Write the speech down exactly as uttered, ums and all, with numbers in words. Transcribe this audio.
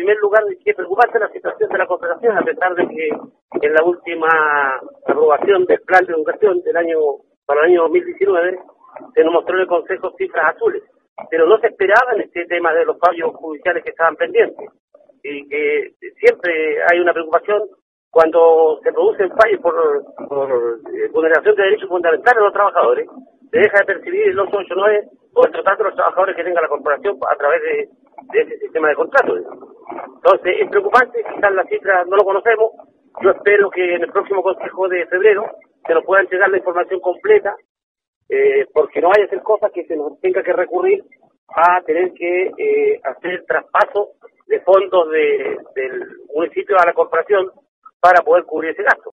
primer lugar, que es preocupante la situación de la cooperación, a pesar de que en la última aprobación del plan de educación del año para el año dos mil diecinueve se nos mostró en el Consejo cifras azules, pero no se esperaba en este tema de los fallos judiciales que estaban pendientes, y que siempre hay una preocupación cuando se producen fallos por, por eh, vulneración de derechos fundamentales de los trabajadores. Se deja de percibir el ocho ocho nueve o el total de los trabajadores que tenga la corporación a través de, de ese sistema de contratos. Entonces, es preocupante, quizás las cifras no lo conocemos. Yo espero que en el próximo Consejo de febrero se nos pueda entregar la información completa, eh, porque no vaya a ser cosas que se nos tenga que recurrir a tener que eh, hacer traspaso de fondos de, del municipio a la corporación para poder cubrir ese gasto.